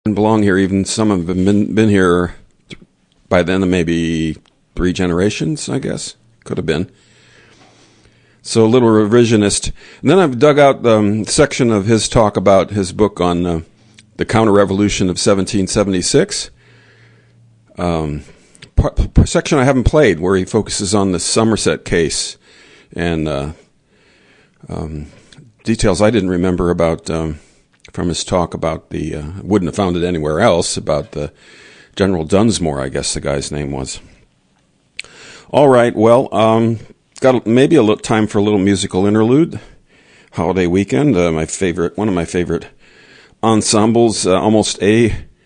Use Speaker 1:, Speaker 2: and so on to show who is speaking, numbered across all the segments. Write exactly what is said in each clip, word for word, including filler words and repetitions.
Speaker 1: belong here. Even some have been been here by then, maybe three generations, I guess. Could have been. So a little revisionist. And then I've dug out the um, section of his talk about his book on uh, the counter-revolution of seventeen seventy-six. Um, part, part, section I haven't played, where he focuses on the Somerset case and uh, um, details I didn't remember about um, from his talk about the, uh, wouldn't have found it anywhere else, about the General Dunsmore, I guess the guy's name was. All right, well, um, got maybe a little time for a little musical interlude. Holiday weekend, uh, my favorite, one of my favorite ensembles, uh, almost a.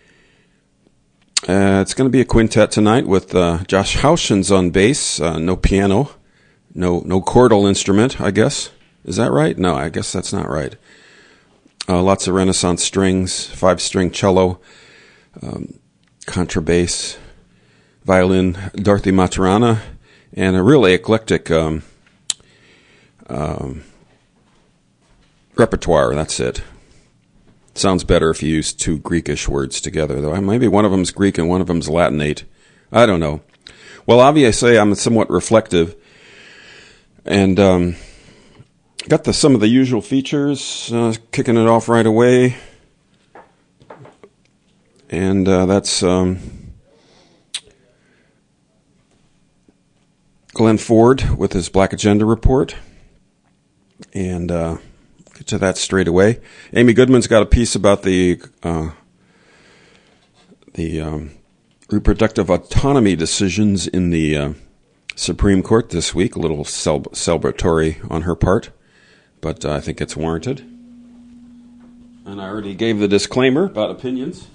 Speaker 1: Uh, it's going to be a quintet tonight with uh, Josh Houshens on bass, uh, no piano, no no chordal instrument, I guess. Is that right? No, I guess that's not right. Uh, lots of Renaissance strings, five-string cello, um, contrabass, violin, Dorothy Maturana, and a really eclectic um, um, repertoire. That's it. Sounds better if you use two Greekish words together, though. Maybe one of them's Greek and one of them's Latinate. I don't know. Well, obviously, I'm somewhat reflective, and um, got the some of the usual features, uh, kicking it off right away, and uh, that's um, Glenn Ford with his Black Agenda report, and uh, get to that straight away. Amy Goodman's got a piece about the uh, the um, reproductive autonomy decisions in the uh, Supreme Court this week. A little cel- celebratory on her part, but uh, I think it's warranted. And I already gave the disclaimer about opinions.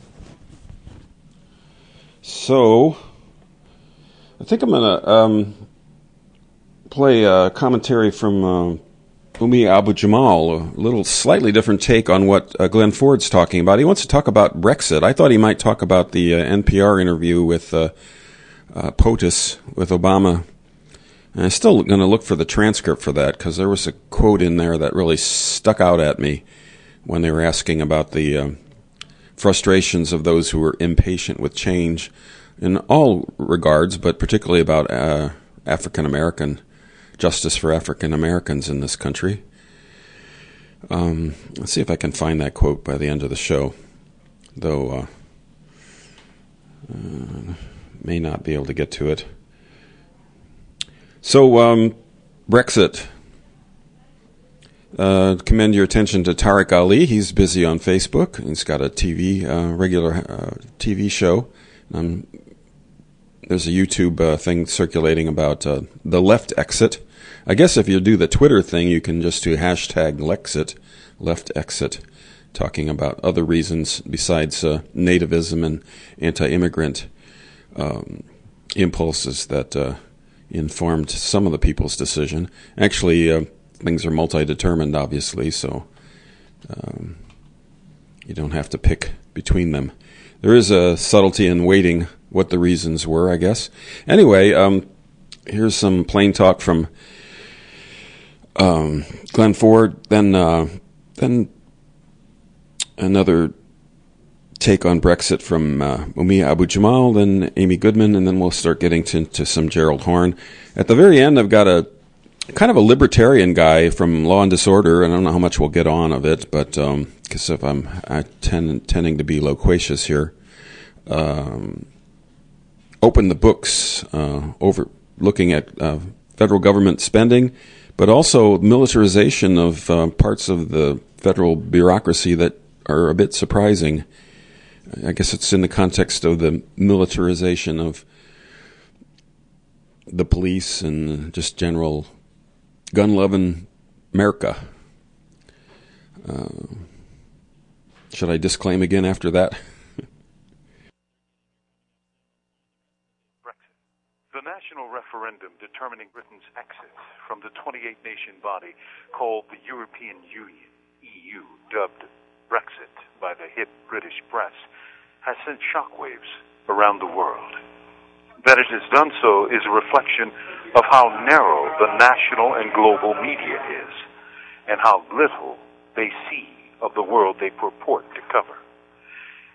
Speaker 1: So I think I'm going to um, play a commentary from uh, Umi Abu Jamal, a little slightly different take on what uh, Glenn Ford's talking about. He wants to talk about Brexit. I thought he might talk about the uh, N P R interview with uh, uh, POTUS, with Obama. And I'm still going to look for the transcript for that, because there was a quote in there that really stuck out at me when they were asking about the uh, frustrations of those who were impatient with change in all regards, but particularly about uh, African American justice for African Americans in this country. Um, let's see if I can find that quote by the end of the show, though uh, uh, may not be able to get to it. So, um, Brexit. Uh, commend your attention to Tariq Ali. He's busy on Facebook. He's got a T V, uh, regular uh, T V show. Um, there's a YouTube uh, thing circulating about uh, the left exit. I guess if you do the Twitter thing, you can just do hashtag Lexit, left exit, talking about other reasons besides uh, nativism and anti-immigrant um, impulses that uh, informed some of the people's decision. Actually, uh, things are multi-determined, obviously, so um, you don't have to pick between them. There is a subtlety in waiting what the reasons were, I guess. Anyway, um, here's some plain talk from um, Glenn Ford, then uh, then another take on Brexit from uh, Umi Abu Jamal, then Amy Goodman, and then we'll start getting to, to some Gerald Horne. At the very end, I've got a kind of a libertarian guy from Law and Disorder, and I don't know how much we'll get on of it, but because um, if I'm I tend, tending to be loquacious here, um, open the books uh, over looking at uh, federal government spending, but also militarization of uh, parts of the federal bureaucracy that are a bit surprising. I guess it's in the context of the militarization of the police and just general gun-loving America. Uh, should I disclaim again after that?
Speaker 2: Brexit. The national referendum determining Britain's exit from the twenty-eight nation body called the European Union, E U, dubbed Brexit by the hip British press, has sent shockwaves around the world. That it has done so is a reflection of how narrow the national and global media is, and how little they see of the world they purport to cover.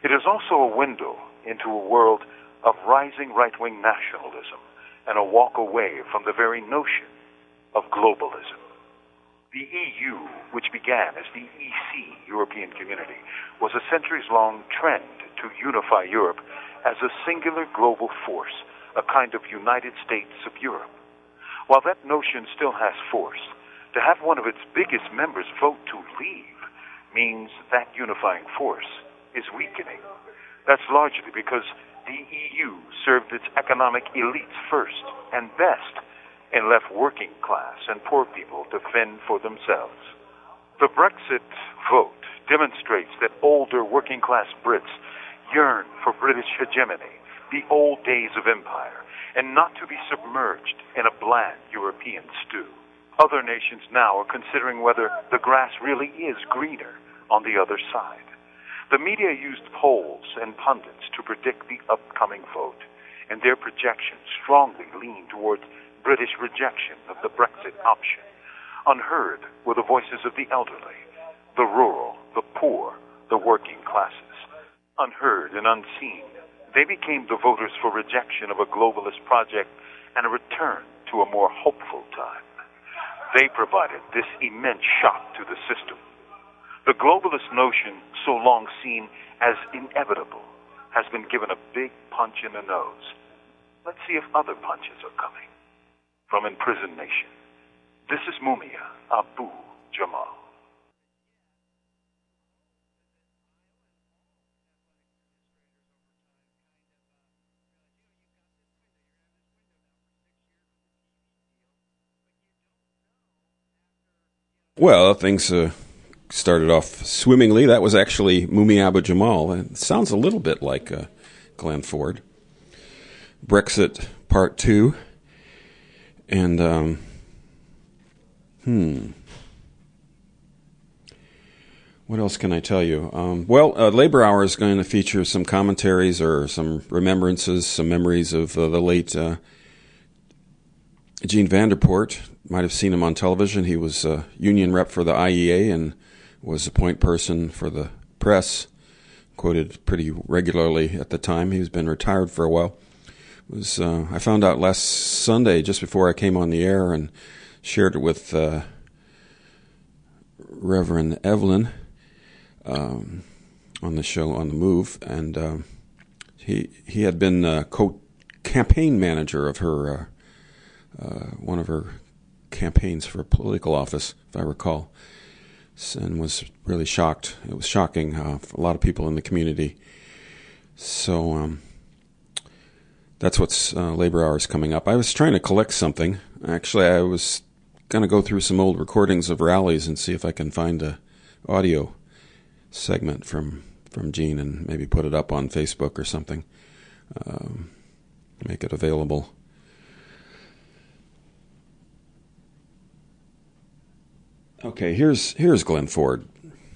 Speaker 2: It is also a window into a world of rising right-wing nationalism and a walk away from the very notion of globalism. The E U, which began as the E C, European Community, was a centuries-long trend to unify Europe as a singular global force, a kind of United States of Europe. While that notion still has force, to have one of its biggest members vote to leave means that unifying force is weakening. That's largely because the E U served its economic elites first and best and left working class and poor people to fend for themselves. The Brexit vote demonstrates that older working class Brits yearn for British hegemony, the old days of empire, and not to be submerged in a bland European stew. Other nations now are considering whether the grass really is greener on the other side. The media used polls and pundits to predict the upcoming vote, and their projections strongly lean towards British rejection of the Brexit option. Unheard were the voices of the elderly, the rural, the poor, the working classes. Unheard and unseen, they became the voters for rejection of a globalist project and a return to a more hopeful time. They provided this immense shock to the system. The globalist notion, so long seen as inevitable, has been given a big punch in the nose. Let's see if other punches are coming. From Imprisoned Nation, this is Mumia Abu Jamal.
Speaker 1: Well, things uh, started off swimmingly. That was actually Mumia Abu Jamal. It sounds a little bit like uh, Glenn Ford. Brexit Part two. And, um, hmm, what else can I tell you? Um, well, uh, Labor Hour is going to feature some commentaries or some remembrances, some memories of uh, the late uh, Gene Vanderpoort. Might have seen him on television. He was a union rep for the I E A and was a point person for the press, quoted pretty regularly at the time. He's been retired for a while. Was uh, I found out last Sunday, just before I came on the air, and shared it with uh, Reverend Evelyn um, on the show On the Move, and uh, he he had been uh, co-campaign manager of her uh, uh, one of her campaigns for political office, if I recall, and was really shocked. It was shocking uh, for a lot of people in the community. So. Um, That's what's uh, Labor Hours coming up. I was trying to collect something. Actually, I was going to go through some old recordings of rallies and see if I can find a audio segment from, from Gene and maybe put it up on Facebook or something. Um, make it available. Okay, here's here's Glenn Ford.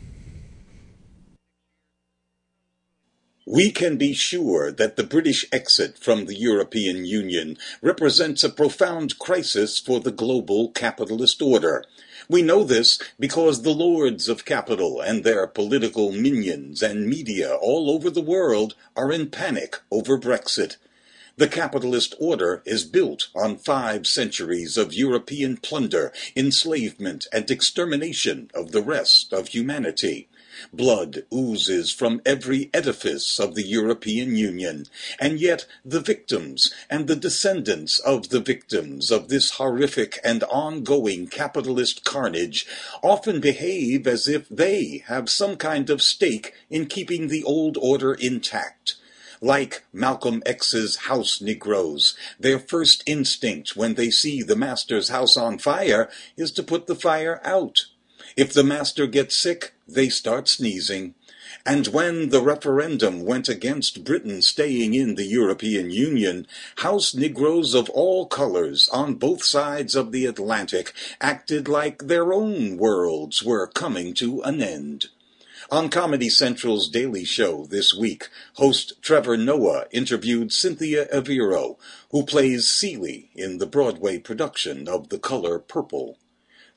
Speaker 3: We can be sure that the British exit from the European Union represents a profound crisis for the global capitalist order. We know this because the lords of capital and their political minions and media all over the world are in panic over Brexit. The capitalist order is built on five centuries of European plunder, enslavement, and extermination of the rest of humanity. Blood oozes from every edifice of the European Union, and yet the victims and the descendants of the victims of this horrific and ongoing capitalist carnage often behave as if they have some kind of stake in keeping the old order intact. Like Malcolm X's house Negroes, their first instinct when they see the master's house on fire is to put the fire out. If the master gets sick, they start sneezing. And when the referendum went against Britain staying in the European Union, house Negroes of all colors on both sides of the Atlantic acted like their own worlds were coming to an end. On Comedy Central's Daily Show this week, host Trevor Noah interviewed Cynthia Evero, who plays Celie in the Broadway production of The Color Purple.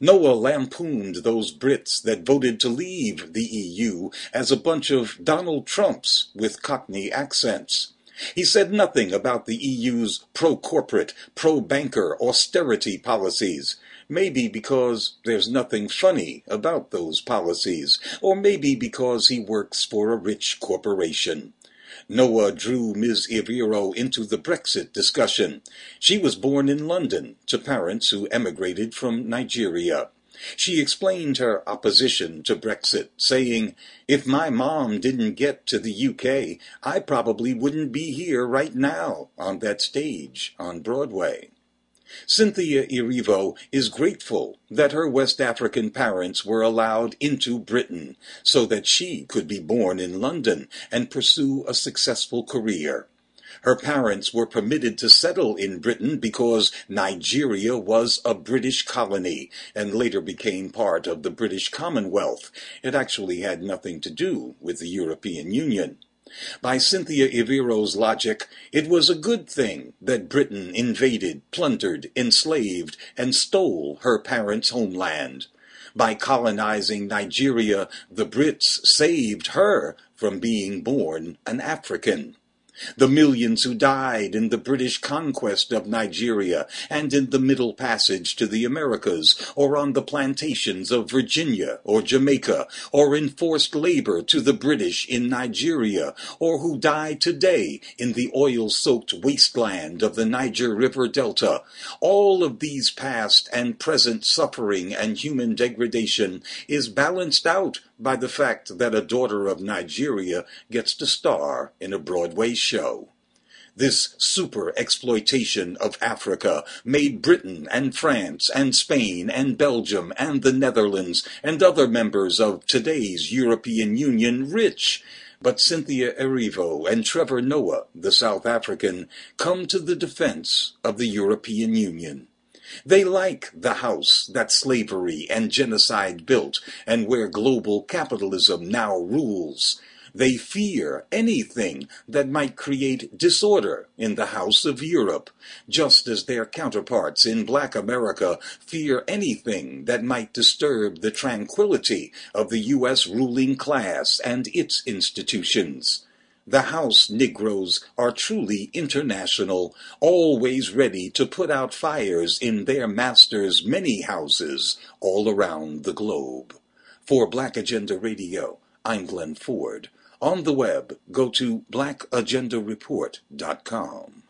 Speaker 3: Noah lampooned those Brits that voted to leave the E U as a bunch of Donald Trumps with Cockney accents. He said nothing about the E U's pro-corporate, pro-banker austerity policies. Maybe because there's nothing funny about those policies, or maybe because he works for a rich corporation. Noah drew Miz Iviro into the Brexit discussion. She was born in London to parents who emigrated from Nigeria. She explained her opposition to Brexit, saying, "If my mom didn't get to the U K, I probably wouldn't be here right now on that stage on Broadway." Cynthia Erivo is grateful that her West African parents were allowed into Britain so that she could be born in London and pursue a successful career. Her parents were permitted to settle in Britain because Nigeria was a British colony and later became part of the British Commonwealth. It actually had nothing to do with the European Union. By Cynthia Eviro's logic, it was a good thing that Britain invaded, plundered, enslaved, and stole her parents' homeland. By colonizing Nigeria, the Brits saved her from being born an African. The millions who died in the British conquest of Nigeria and in the Middle Passage to the Americas, or on the plantations of Virginia or Jamaica, or in forced labor to the British in Nigeria, or who die today in the oil-soaked wasteland of the Niger River Delta, all of these past and present suffering and human degradation is balanced out by the fact that a daughter of Nigeria gets to star in a Broadway show. This super exploitation of Africa made Britain and France and Spain and Belgium and the Netherlands and other members of today's European Union rich. But Cynthia Erivo and Trevor Noah, the South African, come to the defense of the European Union. They like the house that slavery and genocide built and where global capitalism now rules. They fear anything that might create disorder in the House of Europe, just as their counterparts in Black America fear anything that might disturb the tranquility of the U S ruling class and its institutions. The House Negroes are truly international, always ready to put out fires in their masters' many houses all around the globe. For Black Agenda Radio, I'm Glenn Ford. On the web, go to black agenda report dot com.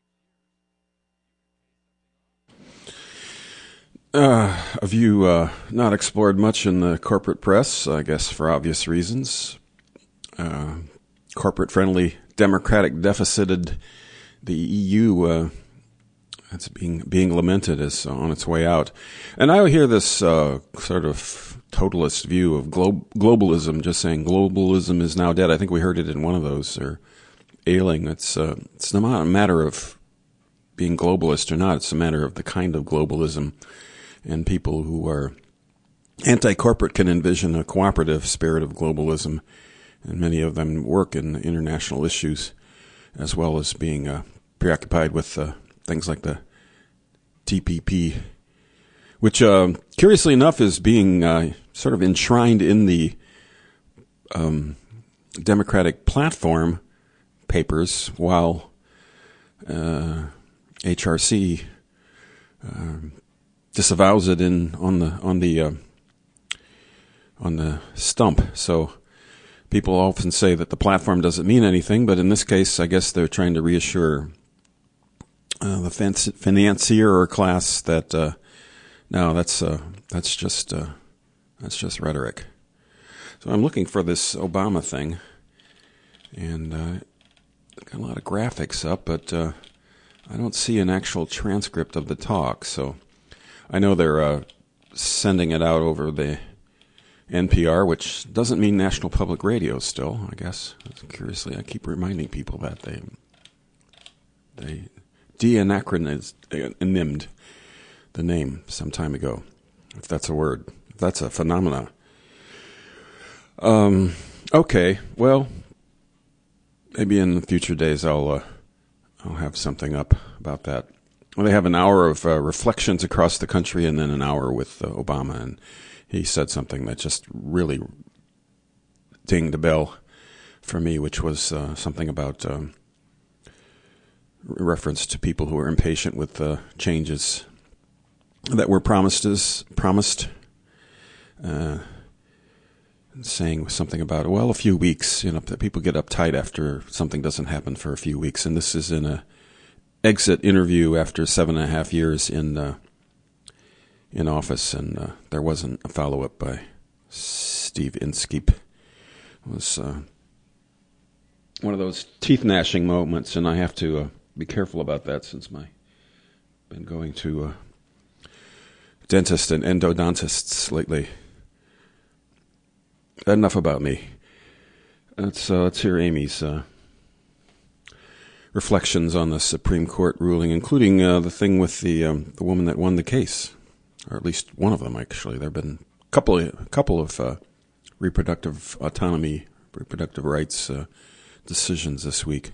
Speaker 1: Uh, have you uh, not explored much in the corporate press, I guess for obvious reasons? Uh, corporate-friendly, democratic deficited, the E U, uh, it's being being lamented as on its way out. And I hear this uh, sort of totalist view of glo- globalism, just saying globalism is now dead. I think we heard it in one of those, or ailing. It's, uh, it's not a matter of being globalist or not. It's a matter of the kind of globalism. And people who are anti-corporate can envision a cooperative spirit of globalism. And many of them work in international issues, as well as being uh, preoccupied with uh, things like the T P P, which, uh, curiously enough, is being uh, sort of enshrined in the um, Democratic platform papers, while uh, H R C uh, disavows it in on the on the uh, on the stump. So. People often say that the platform doesn't mean anything, but in this case, I guess they're trying to reassure uh, the financier or class that uh, no, that's uh, that's just uh, that's just rhetoric. So I'm looking for this Obama thing, and uh, got a lot of graphics up, but uh, I don't see an actual transcript of the talk. So I know they're uh, sending it out over the N P R, which doesn't mean National Public Radio still, I guess. Curiously, I keep reminding people that they they de-anachronymed the name some time ago, if that's a word, if that's a phenomena. Um, okay, well, maybe in future days I'll uh, I'll have something up about that. well, they have an hour of uh, reflections across the country and then an hour with uh, Obama. And he said something that just really dinged a bell for me, which was uh, something about um, reference to people who are impatient with the uh, changes that were promised as promised. Uh, saying something about, well, a few weeks, you know, that people get uptight after something doesn't happen for a few weeks. And this is in a exit interview after seven and a half years in uh, in office, and uh, there wasn't a follow-up by Steve Inskeep. It was uh, one of those teeth-gnashing moments, and I have to uh, be careful about that since my been going to uh, dentists and endodontists lately. Enough about me. Let's, uh, let's hear Amy's uh, reflections on the Supreme Court ruling, including uh, the thing with the um, the woman that won the case, or at least one of them. Actually, there have been a couple of, a couple of uh, reproductive autonomy, reproductive rights uh, decisions this week.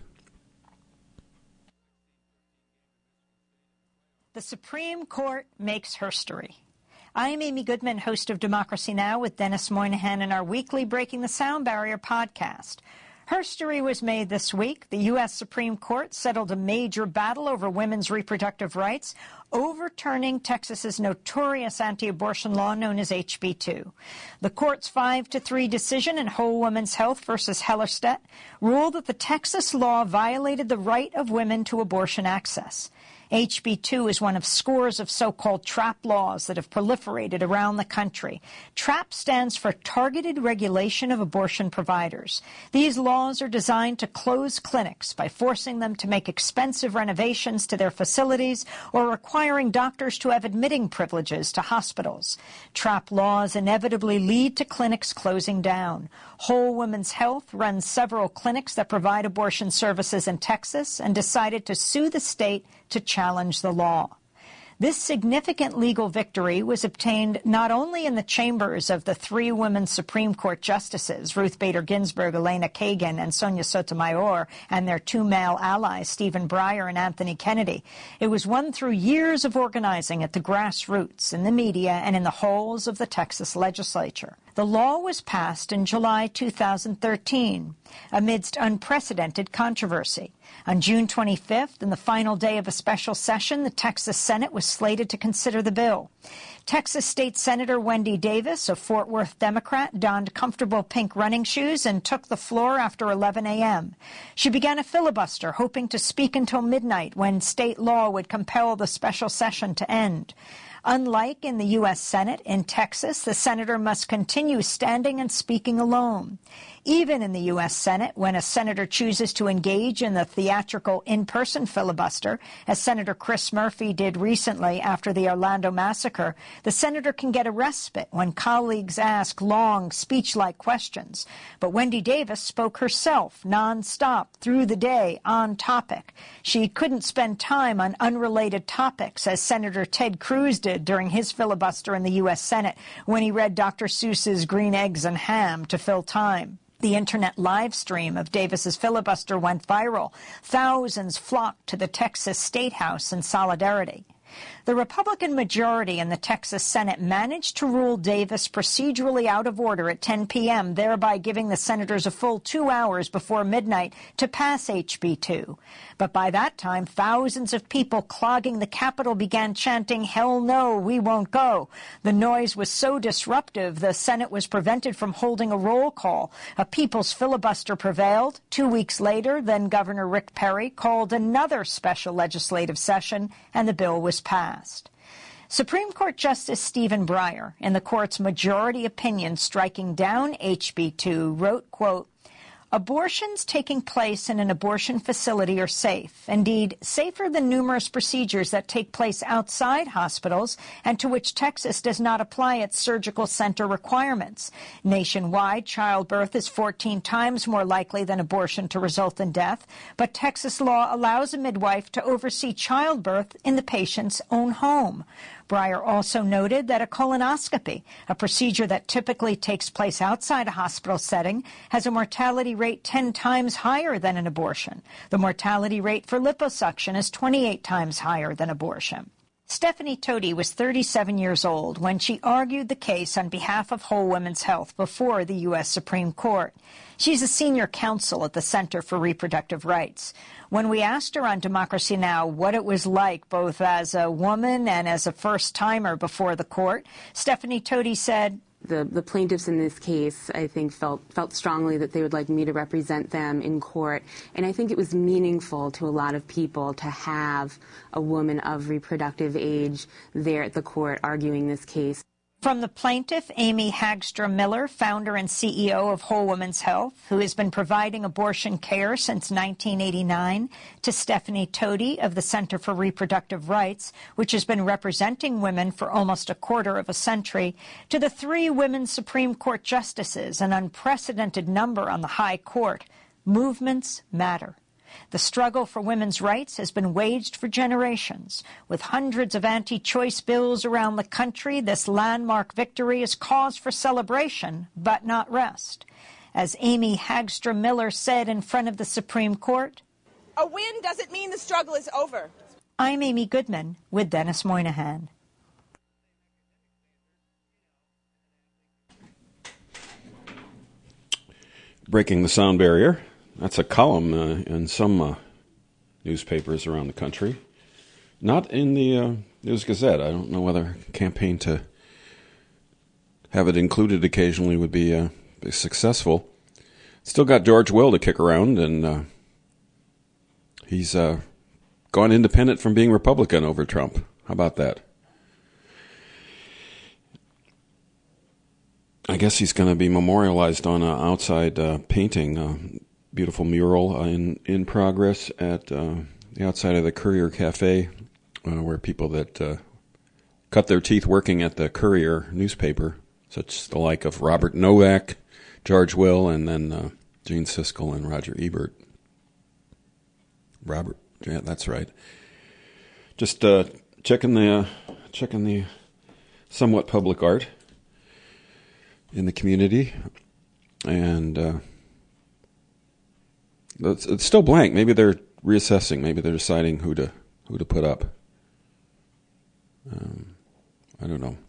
Speaker 4: The Supreme Court makes history. I'm Amy Goodman, host of Democracy Now! With Dennis Moynihan in our weekly Breaking the Sound Barrier podcast. History was made this week. The U S Supreme Court settled a major battle over women's reproductive rights, overturning Texas's notorious anti-abortion law known as H B two. The court's five to three decision in Whole Woman's Health versus Hellerstedt ruled that the Texas law violated the right of women to abortion access. H B two is one of scores of so-called TRAP laws that have proliferated around the country. TRAP stands for Targeted Regulation of Abortion Providers. These laws are designed to close clinics by forcing them to make expensive renovations to their facilities or requiring doctors to have admitting privileges to hospitals. TRAP laws inevitably lead to clinics closing down. Whole Woman's Health runs several clinics that provide abortion services in Texas and decided to sue the state to challenge the law. This significant legal victory was obtained not only in the chambers of the three women Supreme Court justices, Ruth Bader Ginsburg, Elena Kagan, and Sonia Sotomayor, and their two male allies, Stephen Breyer and Anthony Kennedy. It was won through years of organizing at the grassroots, in the media, and in the halls of the Texas legislature. The law was passed in July two thousand thirteen, amidst unprecedented controversy. On June twenty-fifth, in the final day of a special session, the Texas Senate was slated to consider the bill. Texas State Senator Wendy Davis, a Fort Worth Democrat, donned comfortable pink running shoes and took the floor after eleven a.m. She began a filibuster, hoping to speak until midnight when state law would compel the special session to end. Unlike in the U S Senate, in Texas, the senator must continue standing and speaking alone. Even in the U S Senate, when a senator chooses to engage in the theatrical in-person filibuster, as Senator Chris Murphy did recently after the Orlando massacre, the senator can get a respite when colleagues ask long, speech-like questions. But Wendy Davis spoke herself, nonstop, through the day, on topic. She couldn't spend time on unrelated topics, as Senator Ted Cruz did during his filibuster in the U S Senate when he read Doctor Seuss's Green Eggs and Ham to fill time. The internet live stream of Davis's filibuster went viral. Thousands flocked to the Texas State House in solidarity. The Republican majority in the Texas Senate managed to rule Davis procedurally out of order at ten p.m., thereby giving the senators a full two hours before midnight to pass H B two. But by that time, thousands of people clogging the Capitol began chanting, "Hell no, we won't go." The noise was so disruptive, the Senate was prevented from holding a roll call. A people's filibuster prevailed. Two weeks later, then Governor Rick Perry called another special legislative session, and the bill was passed. Supreme Court Justice Stephen Breyer, in the court's majority opinion striking down H B two, wrote, quote, "Abortions taking place in an abortion facility are safe, indeed safer than numerous procedures that take place outside hospitals and to which Texas does not apply its surgical center requirements. Nationwide, childbirth is fourteen times more likely than abortion to result in death, but Texas law allows a midwife to oversee childbirth in the patient's own home." Breyer also noted that a colonoscopy, a procedure that typically takes place outside a hospital setting, has a mortality rate ten times higher than an abortion. The mortality rate for liposuction is twenty-eight times higher than abortion. Stephanie Toti was thirty-seven years old when she argued the case on behalf of Whole Women's Health before the U S Supreme Court. She's a senior counsel at the Center for Reproductive Rights. When we asked her on Democracy Now! What it was like both as a woman and as a first-timer before the court, Stephanie Toti said,
Speaker 5: The, the plaintiffs in this case, I think, felt felt strongly that they would like me to represent them in court. And I think it was meaningful to a lot of people to have a woman of reproductive age there at the court arguing this case.
Speaker 4: From the plaintiff, Amy Hagstrom Miller, founder and C E O of Whole Women's Health, who has been providing abortion care since nineteen eighty-nine, to Stephanie Toti of the Center for Reproductive Rights, which has been representing women for almost a quarter of a century, to the three women Supreme Court justices, an unprecedented number on the high court. Movements matter. The struggle for women's rights has been waged for generations. With hundreds of anti-choice bills around the country, this landmark victory is cause for celebration, but not rest. As Amy Hagstrom Miller said in front of the Supreme Court,
Speaker 6: "A win doesn't mean the struggle is over."
Speaker 4: I'm Amy Goodman with Dennis Moynihan.
Speaker 1: Breaking the sound barrier. That's a column uh, in some uh, newspapers around the country. Not in the uh, News Gazette. I don't know whether a campaign to have it included occasionally would be, uh, be successful. Still got George Will to kick around, and uh, he's uh, gone independent from being Republican over Trump. How about that? I guess he's going to be memorialized on an outside uh, painting, uh, beautiful mural uh, in in progress at uh, the outside of the Courier Cafe, uh, where people that uh, cut their teeth working at the Courier newspaper, such the like of Robert Novak, George Will, and then uh, Gene Siskel and Roger Ebert. Robert, yeah, that's right. Just uh, checking the uh, checking the somewhat public art in the community, and uh, it's, it's still blank. Maybe they're reassessing. Maybe they're deciding who to who to put up. Um, I don't know.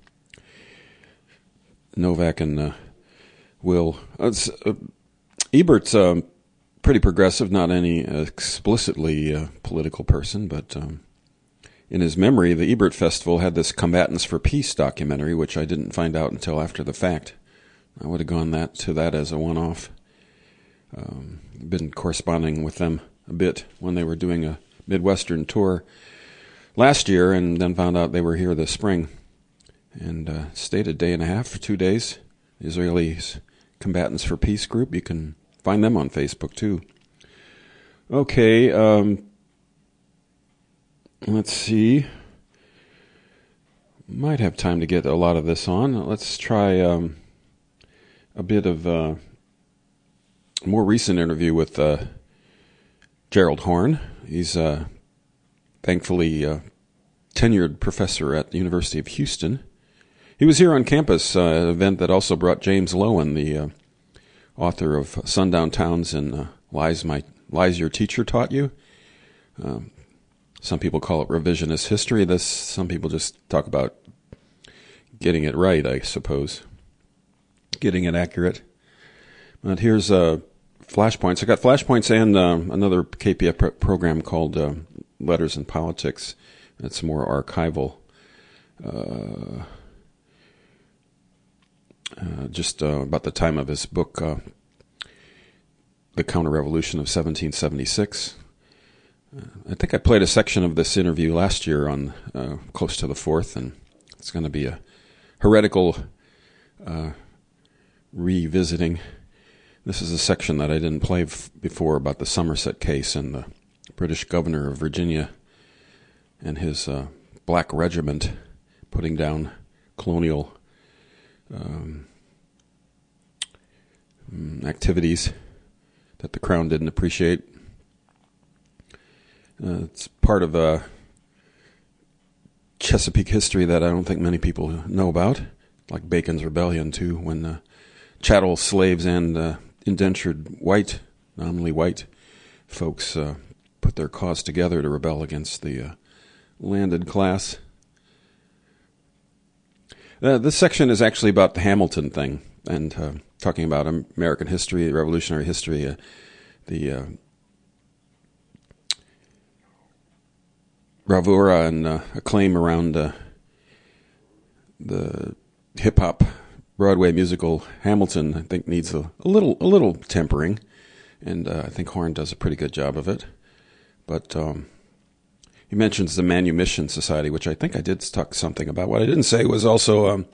Speaker 1: Novak and uh, Will. It's, uh, Ebert's um, pretty progressive, not any explicitly uh, political person, but um, in his memory, the Ebert Festival had this Combatants for Peace documentary, which I didn't find out until after the fact. I would have gone that to that as a one-off. Um, been corresponding with them a bit when they were doing a Midwestern tour last year, and then found out they were here this spring. And uh, stayed a day and a half for two days. Israelis Combatants for Peace group. You can find them on Facebook too. Okay, um, let's see. Might have time to get a lot of this on. Let's try um, a bit of uh, a more recent interview with uh, Gerald Horne. He's uh, thankfully a tenured professor at the University of Houston. He was here on campus, uh, an event that also brought James Lowen, the uh, author of Sundown Towns and uh, Lies My Lies Your Teacher Taught You. Um, some people call it revisionist history. This some people just talk about getting it right, I suppose, getting it accurate. But here's uh, flashpoints. I got flashpoints and um, another K P F pr- program called uh, Letters in Politics. It's more archival. Uh, Uh, just uh, about the time of his book, uh, The Counter-Revolution of seventeen seventy-six. Uh, I think I played a section of this interview last year on uh, Close to the Fourth, and it's going to be a heretical uh, revisiting. This is a section that I didn't play f- before about the Somerset case and the British governor of Virginia and his uh, black regiment putting down colonial Um, activities that the Crown didn't appreciate. Uh, it's part of a Chesapeake history that I don't think many people know about, like Bacon's Rebellion too, when uh, chattel slaves and uh, indentured white, nominally white folks uh, put their cause together to rebel against the uh, landed class. Uh, this section is actually about the Hamilton thing and uh, talking about American history, revolutionary history, uh, the uh, bravura and uh, acclaim around uh, the hip-hop Broadway musical Hamilton. I think needs a, a little a little tempering, and uh, I think Horn does a pretty good job of it. But um, he mentions the Manumission Society, which I think I did talk something about. What I didn't say was also um,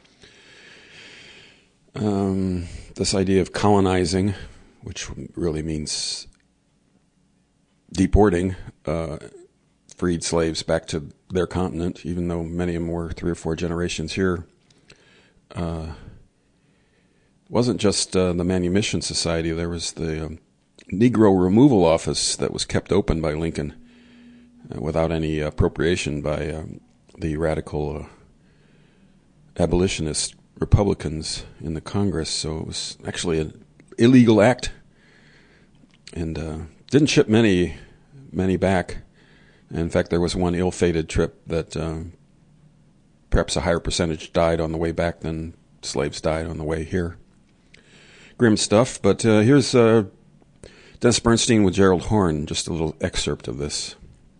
Speaker 1: um, this idea of colonizing, which really means deporting uh, freed slaves back to their continent, even though many of them were three or four generations here. Uh, wasn't just uh, the Manumission Society. There was the um, Negro Removal Office that was kept open by Lincoln uh, without any appropriation by um, the radical uh, abolitionist Republicans in the Congress. So it was actually an illegal act, and uh, didn't ship many, many back. And in fact, there was one ill-fated trip that uh, perhaps a higher percentage died on the way back than slaves died on the way here. Grim stuff, but uh, here's uh, Dennis Bernstein with Gerald Horne, just a little excerpt of this.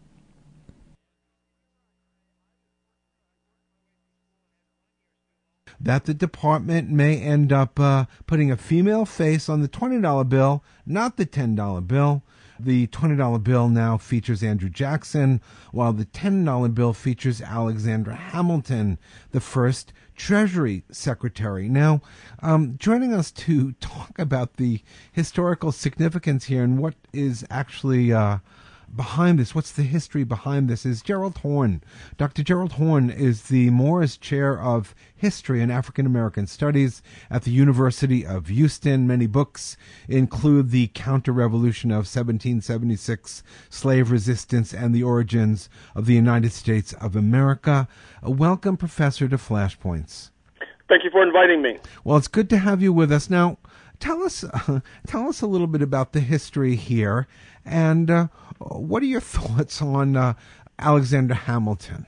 Speaker 7: That the department may end up uh, putting a female face on the twenty dollar bill, not the ten dollar bill. The twenty dollar bill now features Andrew Jackson, while the ten dollar bill features Alexander Hamilton, the first Treasury Secretary. Now, um, joining us to talk about the historical significance here and what is actually uh, behind this, what's the history behind this, is Gerald Horne. Doctor Gerald Horne is the Morris Chair of History and African American Studies at the University of Houston. Many books include The Counter-Revolution of seventeen seventy-six, Slave Resistance, and the Origins of the United States of America. Uh, welcome, Professor, to Flashpoints.
Speaker 8: Thank you for inviting me.
Speaker 7: Well, it's good to have you with us. Now, tell us, uh, tell us a little bit about the history here, and uh, what are your thoughts on uh, Alexander Hamilton?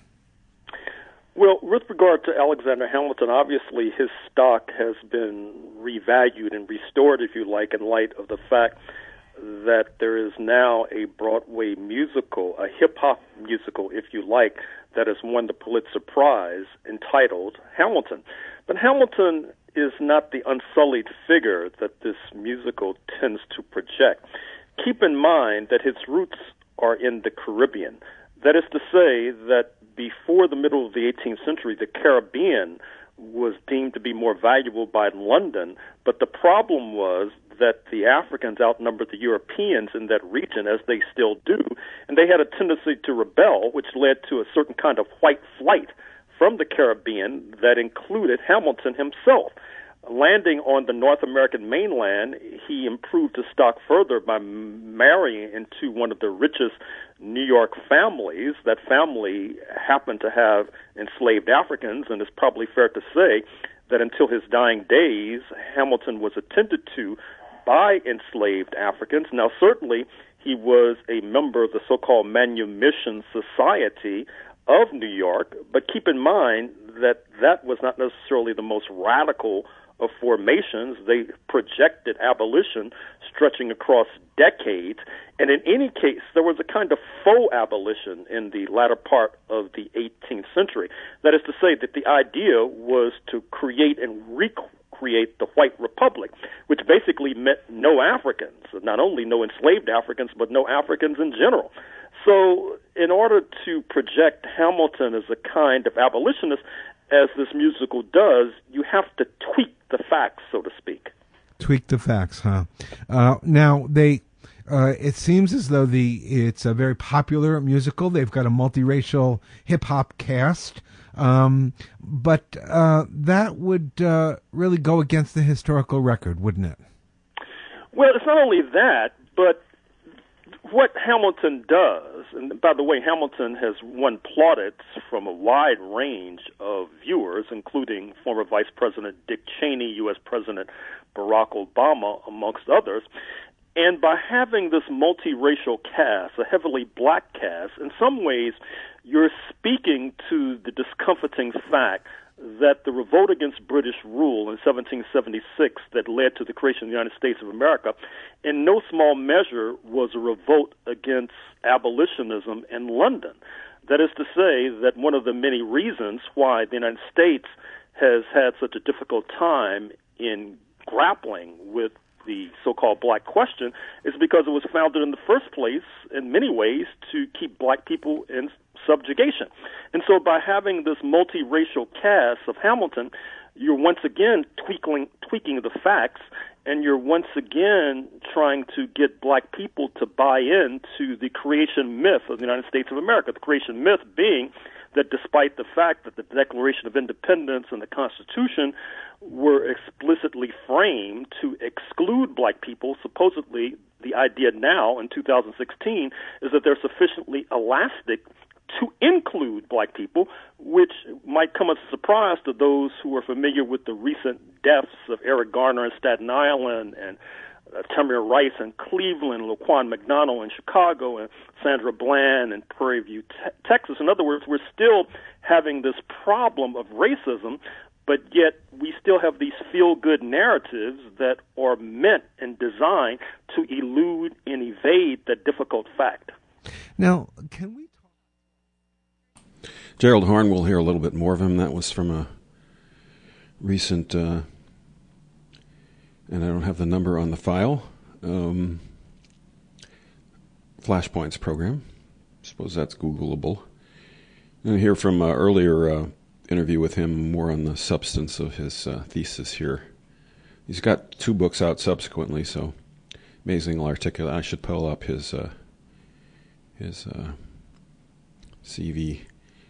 Speaker 8: Well, with regard to Alexander Hamilton, obviously his stock has been revalued and restored, if you like, in light of the fact that there is now a Broadway musical, a hip-hop musical, if you like, that has won the Pulitzer Prize, entitled Hamilton. But Hamilton is not the unsullied figure that this musical tends to project. Keep in mind that his roots are in the Caribbean. That is to say that before the middle of the eighteenth century, the Caribbean was deemed to be more valuable by London, but the problem was that the Africans outnumbered the Europeans in that region, as they still do, and they had a tendency to rebel, which led to a certain kind of white flight from the Caribbean that included Hamilton himself. Landing on the North American mainland, he improved his stock further by marrying into one of the richest New York families. That family happened to have enslaved Africans, and it's probably fair to say that until his dying days, Hamilton was attended to by enslaved Africans. Now, certainly, he was a member of the so-called Manumission Society of New York, but keep in mind that that was not necessarily the most radical of formations. They projected abolition stretching across decades, and in any case, there was a kind of faux abolition in the latter part of the eighteenth century. That is to say that the idea was to create and recreate the white republic, which basically meant no Africans, not only no enslaved Africans, but no Africans in general. So in order to project Hamilton as a kind of abolitionist, as this musical does, you have to tweak the facts, so to speak.
Speaker 7: Tweak the facts, huh? Uh, now, they, uh, it seems as though the it's a very popular musical. They've got a multiracial hip-hop cast, um, but uh, that would uh, really go against the historical record, wouldn't it?
Speaker 8: Well, it's not only that, but what Hamilton does, and by the way, Hamilton has won plaudits from a wide range of viewers, including former Vice President Dick Cheney, U S President Barack Obama, amongst others. And by having this multiracial cast, a heavily black cast, in some ways you're speaking to the discomforting fact that the revolt against British rule in seventeen seventy-six that led to the creation of the United States of America, in no small measure was a revolt against abolitionism in London. That is to say that one of the many reasons why the United States has had such a difficult time in grappling with the so-called black question is because it was founded in the first place, in many ways, to keep black people in subjugation. And so by having this multiracial cast of Hamilton, you're once again tweaking, tweaking the facts, and you're once again trying to get black people to buy into the creation myth of the United States of America, the creation myth being that despite the fact that the Declaration of Independence and the Constitution were explicitly framed to exclude black people, supposedly the idea now in two thousand sixteen is that they're sufficiently elastic to include black people, which might come as a surprise to those who are familiar with the recent deaths of Eric Garner in Staten Island and uh, Tamir Rice in Cleveland, Laquan McDonald in Chicago, and Sandra Bland in Prairie View, te- Texas. In other words, we're still having this problem of racism, but yet we still have these feel-good narratives that are meant and designed to elude and evade that difficult fact.
Speaker 7: Now, can we talk?
Speaker 1: Gerald Horne, we'll hear a little bit more of him. That was from a recent, uh, and I don't have the number on the file, um, Flashpoints program. I suppose that's Googleable. And hear from uh, earlier uh, interview with him more on the substance of his uh, thesis here. He's got two books out subsequently, so amazingly articulate. I should pull up his uh, his uh, C V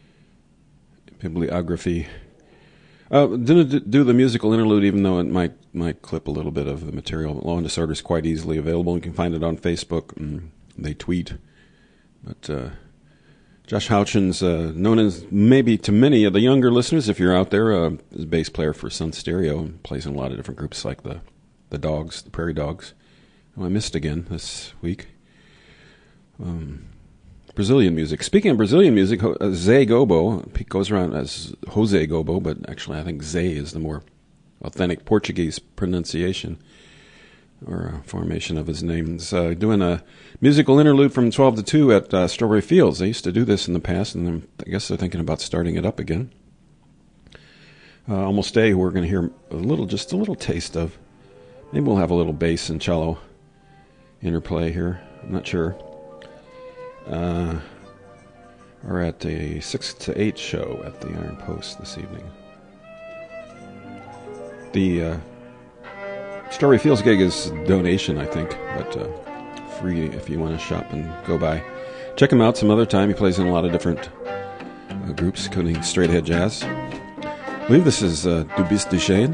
Speaker 1: bibliography. Uh, didn't do the musical interlude, even though it might might clip a little bit of the material. Law and Disorder is quite easily available. You can find it on Facebook, and they tweet. But uh, Josh Houchins, uh, known as maybe to many of the younger listeners, if you're out there, uh, is a bass player for Sun Stereo and plays in a lot of different groups like the the Dogs, the Prairie Dogs. Oh, I missed again this week. Um, Brazilian music. Speaking of Brazilian music, uh, Zé Gobo, he goes around as Jose Gobo, but actually I think Zé is the more authentic Portuguese pronunciation or uh, formation of his name. He's uh, doing a musical interlude from twelve to two at uh, Strawberry Fields. They used to do this in the past, and I guess they're thinking about starting it up again. Uh, Almost Day, we're going to hear a little, just a little taste of. Maybe we'll have a little bass and cello interplay here. I'm not sure. Uh, are at a six to eight show at the Iron Post this evening. The uh, Strawberry Fields gig is donation, I think, but uh, free if you want to shop and go by. Check him out some other time. He plays in a lot of different uh, groups, including Straight Ahead Jazz. I believe this is uh, Du Bist du Chêne.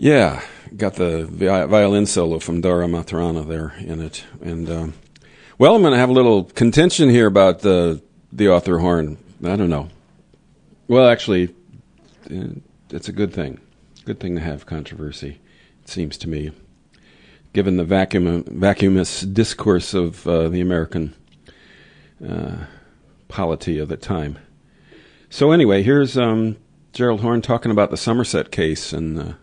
Speaker 1: Yeah, got the vi- violin solo from Dara Maturana there in it. And, um, well, I'm going to have a little contention here about the, the author Horn. I don't know. Well, actually, it's a good thing. Good thing to have controversy, it seems to me, given the vacuum, vacuumous discourse of uh, the American uh, polity of the time. So anyway, here's um, Gerald Horne talking about the Somerset case and uh,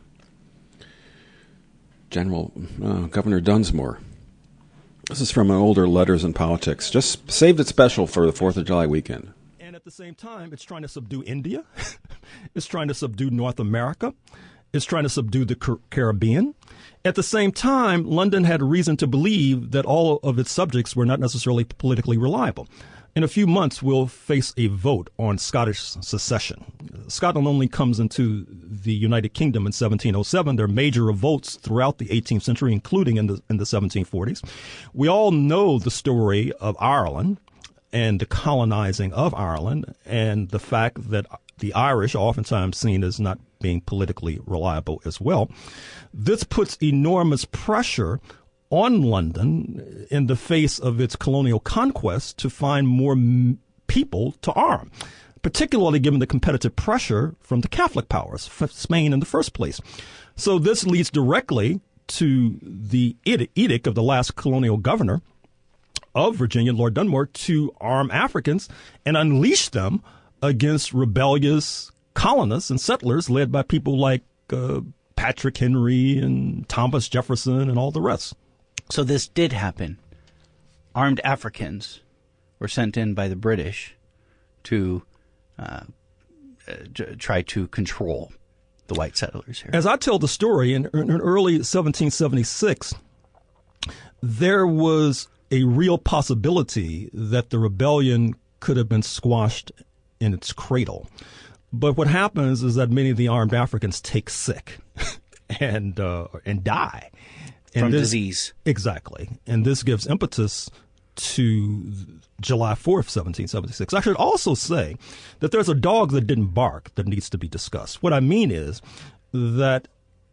Speaker 1: General uh, Governor Dunsmore. This is from an older Letters in Politics. Just saved it special for the fourth of July weekend.
Speaker 9: And at the same time, it's trying to subdue India. It's trying to subdue North America. It's trying to subdue the Car- Caribbean. At the same time, London had reason to believe that all of its subjects were not necessarily politically reliable. In a few months, we'll face a vote on Scottish secession. Scotland only comes into the United Kingdom in seventeen oh seven. There are major revolts throughout the eighteenth century, including in the in the seventeen forties. We all know the story of Ireland and the colonizing of Ireland and the fact that the Irish are oftentimes seen as not being politically reliable as well. This puts enormous pressure on London in the face of its colonial conquest to find more m- people to arm, particularly given the competitive pressure from the Catholic powers, Spain in the first place. So this leads directly to the edict of the last colonial governor of Virginia, Lord Dunmore, to arm Africans and unleash them against rebellious colonists and settlers led by people like uh, Patrick Henry and Thomas Jefferson and all the rest.
Speaker 10: So this did happen. Armed Africans were sent in by the British to uh, uh, try to control the white settlers here.
Speaker 9: As I tell the story, in, in early seventeen seventy-six, there was a real possibility that the rebellion could have been squashed in its cradle. But what happens is that many of the armed Africans take sick and uh, and die. And
Speaker 10: From
Speaker 9: this,
Speaker 10: disease.
Speaker 9: Exactly. And this gives impetus to July fourth, seventeen seventy-six. I should also say that there's a dog that didn't bark that needs to be discussed. What I mean is that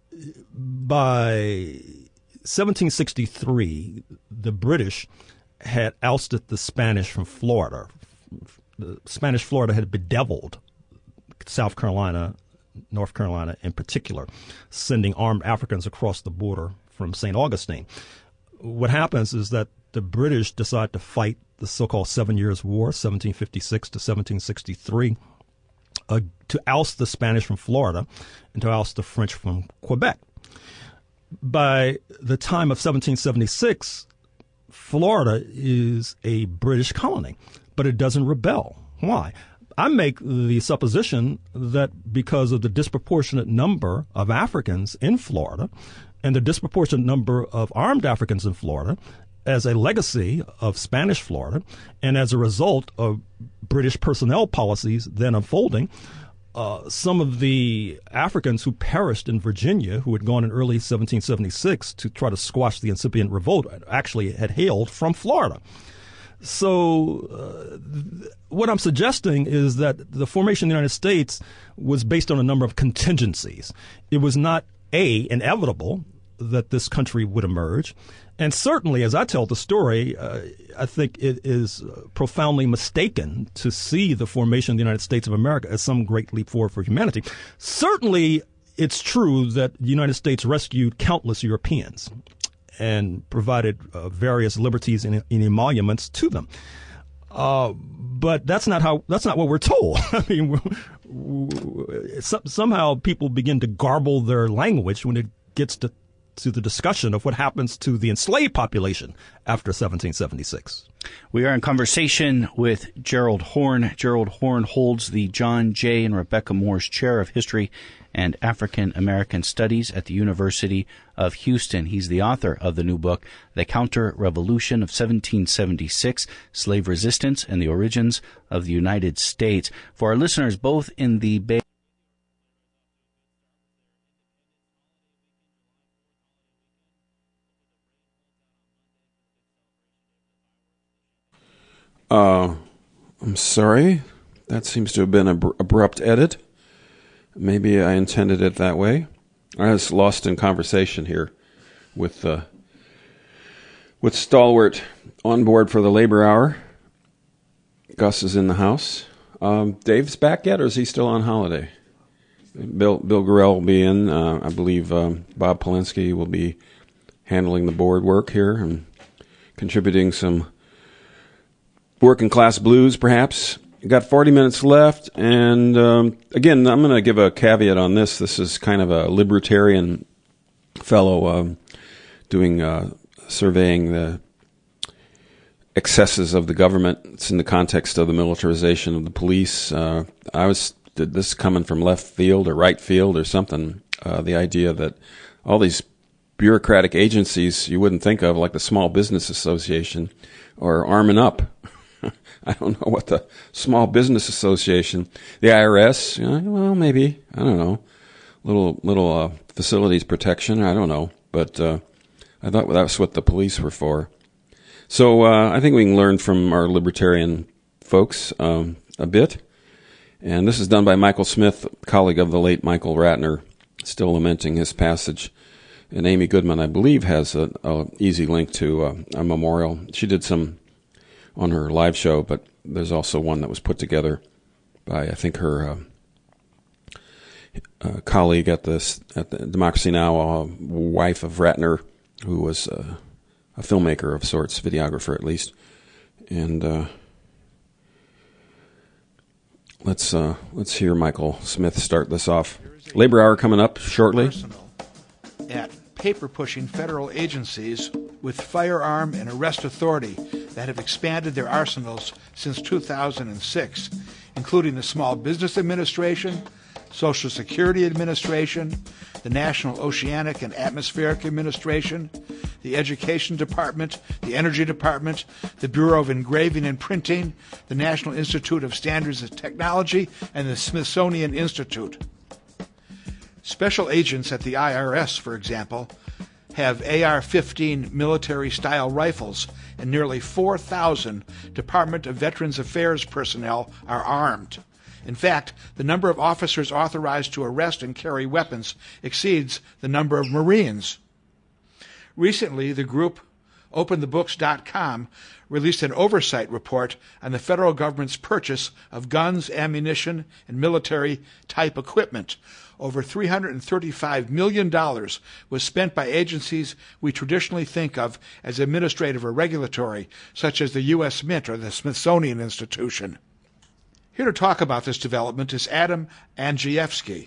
Speaker 9: by seventeen sixty-three, the British had ousted the Spanish from Florida. The Spanish Florida had bedeviled South Carolina, North Carolina in particular, sending armed Africans across the border from Saint Augustine. What happens is that the British decide to fight the so-called Seven Years' War, seventeen fifty-six to seventeen sixty-three, uh, to oust the Spanish from Florida and to oust the French from Quebec. By the time of seventeen seventy-six, Florida is a British colony, but it doesn't rebel. Why? I make the supposition that because of the disproportionate number of Africans in Florida and the disproportionate number of armed Africans in Florida, as a legacy of Spanish Florida, and as a result of British personnel policies then unfolding, uh, some of the Africans who perished in Virginia, who had gone in early seventeen seventy-six to try to squash the incipient revolt, actually had hailed from Florida. So uh, th- what I'm suggesting is that the formation of the United States was based on a number of contingencies. It was not, A, inevitable that this country would emerge. And certainly, as I tell the story, uh, I think it is profoundly mistaken to see the formation of the United States of America as some great leap forward for humanity. Certainly, it's true that the United States rescued countless Europeans and provided uh, various liberties and, and emoluments to them. Uh, but that's not how. That's not what we're told. I mean, we're, we're, some, somehow people begin to garble their language when it gets to to the discussion of what happens to the enslaved population after seventeen seventy-six.
Speaker 10: We are in conversation with Gerald Horne. Gerald Horne holds the John J. and Rebecca Morse Chair of History and African American Studies at the University of Houston. He's the author of the new book, The Counter-Revolution of seventeen seventy-six, Slave Resistance and the Origins of the United States. For our listeners both in the Bay
Speaker 1: Uh, I'm sorry. That seems to have been an ab- abrupt edit. Maybe I intended it that way. I was lost in conversation here with uh, with Stalwart on board for the labor hour. Gus is in the house. Um, Dave's back yet, or is he still on holiday? Bill Bill Gorell will be in. Uh, I believe um, Bob Polinsky will be handling the board work here and contributing some working class blues, perhaps. Got forty minutes left, and um, again, I'm going to give a caveat on this. This is kind of a libertarian fellow um, doing uh, surveying the excesses of the government. It's in the context of the militarization of the police. Uh, I was did this coming from left field or right field or something. Uh, the idea that all these bureaucratic agencies you wouldn't think of, like the Small Business Association, are arming up. I don't know what the Small Business Association, the I R S, you know, well, maybe, I don't know, little little uh, facilities protection, I don't know, but uh, I thought that's what the police were for. So uh, I think we can learn from our libertarian folks um, a bit. And this is done by Michael Smith, colleague of the late Michael Ratner, still lamenting his passage. And Amy Goodman, I believe, has an easy link to uh, a memorial. She did some on her live show, but there's also one that was put together by, I think, her uh, uh, colleague at the, at the Democracy Now!, uh, wife of Ratner, who was uh, a filmmaker of sorts, videographer at least. And uh, let's uh, let's hear Michael Smith start this off. Labor hour coming up shortly.
Speaker 11: At paper-pushing federal agencies with firearm and arrest authority that have expanded their arsenals since two thousand six, including the Small Business Administration, Social Security Administration, the National Oceanic and Atmospheric Administration, the Education Department, the Energy Department, the Bureau of Engraving and Printing, the National Institute of Standards and Technology, and the Smithsonian Institute. Special agents at the I R S, for example, have A R fifteen military-style rifles, and nearly four thousand Department of Veterans Affairs personnel are armed. In fact, the number of officers authorized to arrest and carry weapons exceeds the number of Marines. Recently, the group Open the Books dot com released an oversight report on the federal government's purchase of guns, ammunition, and military-type equipment. Over three hundred thirty-five million dollars was spent by agencies we traditionally think of as administrative or regulatory, such as the U S Mint or the Smithsonian Institution. Here to talk about this development is Adam Andrzejewski.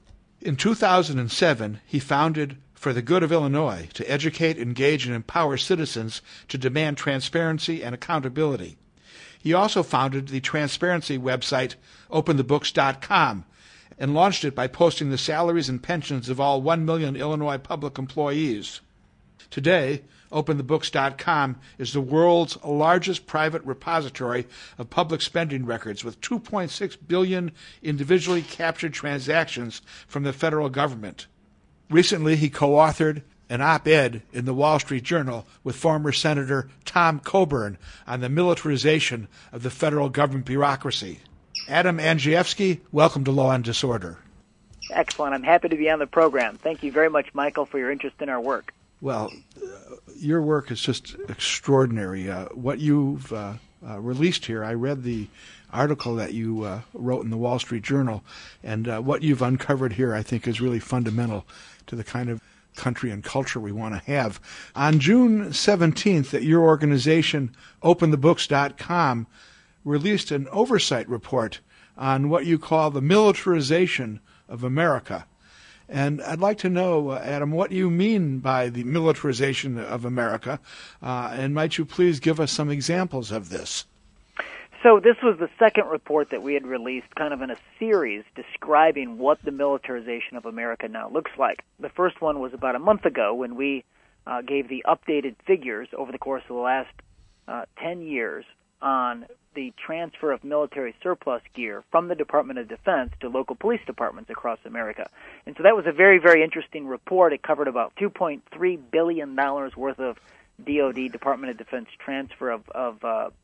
Speaker 11: In two thousand seven, he founded For the Good of Illinois to educate, engage, and empower citizens to demand transparency and accountability. He also founded the transparency website Open the Books dot com and launched it by posting the salaries and pensions of all one million Illinois public employees. Today, Open the Books dot com is the world's largest private repository of public spending records with two point six billion individually captured transactions from the federal government. Recently, he co-authored an op-ed in the Wall Street Journal with former Senator Tom Coburn on the militarization of the federal government bureaucracy. Adam Andrzejewski, welcome to Law and Disorder.
Speaker 12: Excellent. I'm happy to be on the program. Thank you very much, Michael, for your interest in our work.
Speaker 11: Well, uh, your work is just extraordinary. Uh, what you've uh, uh, released here, I read the article that you uh, wrote in the Wall Street Journal, and uh, what you've uncovered here, I think, is really fundamental to the kind of country and culture we want to have. On June seventeenth, at your organization, Open the Books dot com, released an oversight report on what you call the militarization of America. And I'd like to know, uh, Adam, what you mean by the militarization of America, uh, and might you please give us some examples of this?
Speaker 12: So this was the second report that we had released, kind of in a series describing what the militarization of America now looks like. The first one was about a month ago when we uh, gave the updated figures over the course of the last uh, ten years on the transfer of military surplus gear from the Department of Defense to local police departments across America. And so that was a very, very interesting report. It covered about two point three billion dollars worth of D O D, Department of Defense transfer of, of uh,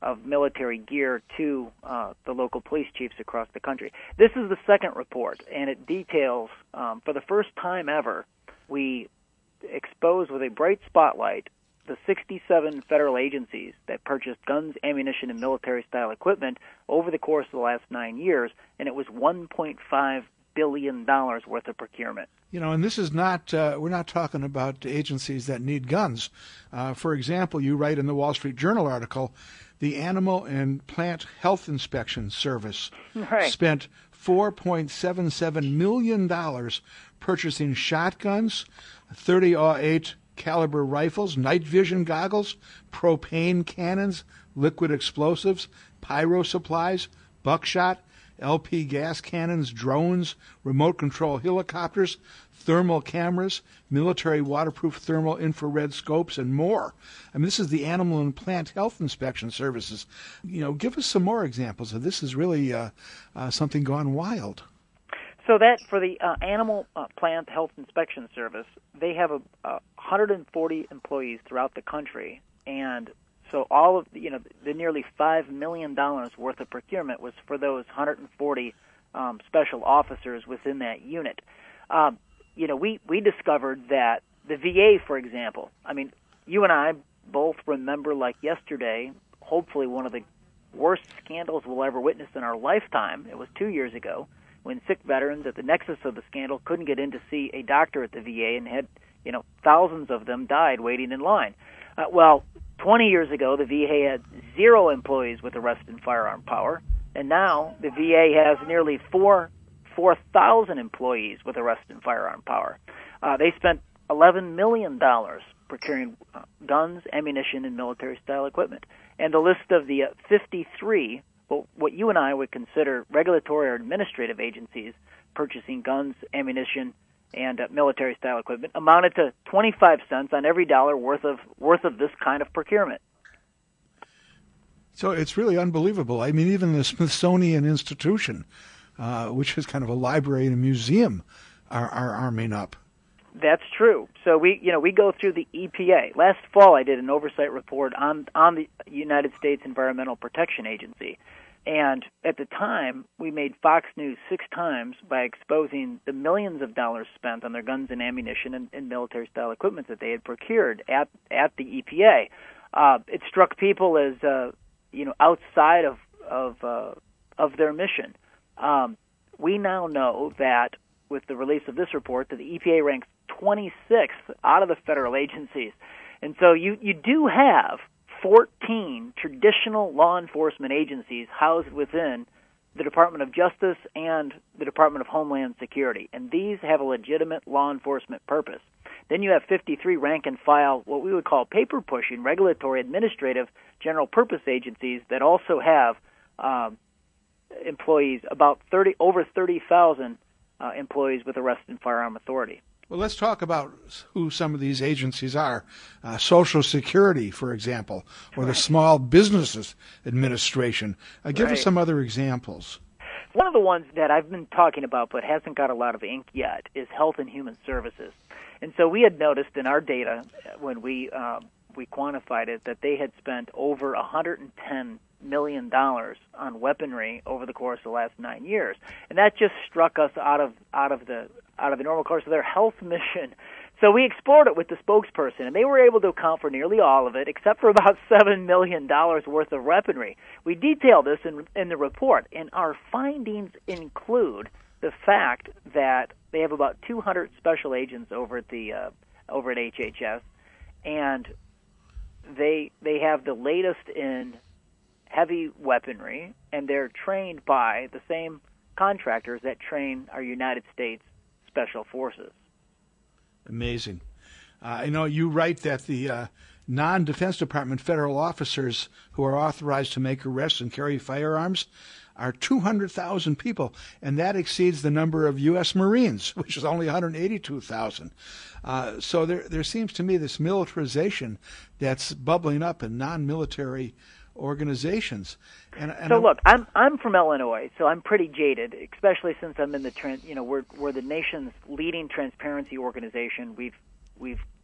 Speaker 12: of military gear to uh, the local police chiefs across the country. This is the second report, and it details, um, for the first time ever, we expose with a bright spotlight the sixty-seven federal agencies that purchased guns, ammunition, and military-style equipment over the course of the last nine years, and it was one point five billion dollars worth of procurement.
Speaker 11: You know, and this is not, uh, we're not talking about agencies that need guns. Uh, for example, you write in the Wall Street Journal article, the Animal and Plant Health Inspection Service
Speaker 12: right.
Speaker 11: spent four point seven seven million dollars purchasing shotguns, thirty aught eight caliber rifles, night vision goggles, propane cannons, liquid explosives, pyro supplies, buckshot, L P gas cannons, drones, remote control helicopters, thermal cameras, military waterproof thermal infrared scopes, and more. I mean, this is the Animal and Plant Health Inspection Services. You know, give us some more examples of this. Is really uh, uh, something gone wild.
Speaker 12: So that for the uh, Animal uh, Plant Health Inspection Service, they have a, a one hundred forty employees throughout the country, and so all of you know the nearly five million dollars worth of procurement was for those one hundred forty um, special officers within that unit. Um, you know, we we discovered that the V A, for example, I mean, you and I both remember like yesterday, hopefully one of the worst scandals we'll ever witness in our lifetime. It was two years ago when sick veterans at the nexus of the scandal couldn't get in to see a doctor at the V A and had, you know, thousands of them died waiting in line. Uh, well, twenty years ago, the V A had zero employees with arrest and firearm power, and now the V A has nearly four four thousand employees with arrest and firearm power. Uh, they spent eleven million dollars procuring uh, guns, ammunition, and military-style equipment. And the list of the uh, fifty-three, well, what you and I would consider regulatory or administrative agencies purchasing guns, ammunition, and uh, military-style equipment amounted to twenty-five cents on every dollar worth of worth of this kind of procurement.
Speaker 11: So it's really unbelievable. I mean, even the Smithsonian Institution, uh, which is kind of a library and a museum, are, are arming up.
Speaker 12: That's true. So we, you know, we go through the E P A. Last fall, I did an oversight report on on the United States Environmental Protection Agency, and at the time, we made Fox News six times by exposing the millions of dollars spent on their guns and ammunition and, and military-style equipment that they had procured at at the E P A. Uh, it struck people as, uh, you know, outside of of uh, of their mission. Um, we now know that with the release of this report, that the E P A ranks twenty-sixth out of the federal agencies, and so you you do have fourteen traditional law enforcement agencies housed within the Department of Justice and the Department of Homeland Security, and these have a legitimate law enforcement purpose. Then you have fifty-three rank and file, what we would call paper-pushing, regulatory, administrative, general-purpose agencies that also have um, employees, about thirty over thirty thousand uh, employees with arrest and firearm authority.
Speaker 11: Well, let's talk about who some of these agencies are. Uh, Social Security, for example, or the Small Businesses Administration. Uh, give
Speaker 12: right.
Speaker 11: us some other examples.
Speaker 12: One of the ones that I've been talking about but hasn't got a lot of ink yet is Health and Human Services. And so we had noticed in our data when we uh, we quantified it that they had spent over one hundred ten million dollars on weaponry over the course of the last nine years, and that just struck us out of out of the out of the normal course of their health mission. So we explored it with the spokesperson, and they were able to account for nearly all of it, except for about seven million dollars worth of weaponry. We detail this in in the report, and our findings include the fact that they have about two hundred special agents over at the uh, over at H H S, and they they have the latest in heavy weaponry, and they're trained by the same contractors that train our United States Special Forces.
Speaker 11: Amazing. Uh, I know you write that the uh, non-Defense Department federal officers who are authorized to make arrests and carry firearms are two hundred thousand people, and that exceeds the number of U S Marines, which is only one hundred eighty-two thousand. Uh, so there, there seems to me this militarization that's bubbling up in non-military organizations. And, and
Speaker 12: so
Speaker 11: I'm,
Speaker 12: look, I'm I'm from Illinois, so I'm pretty jaded, especially since I'm in the trans, you know we're we're the nation's leading transparency organization. We've we've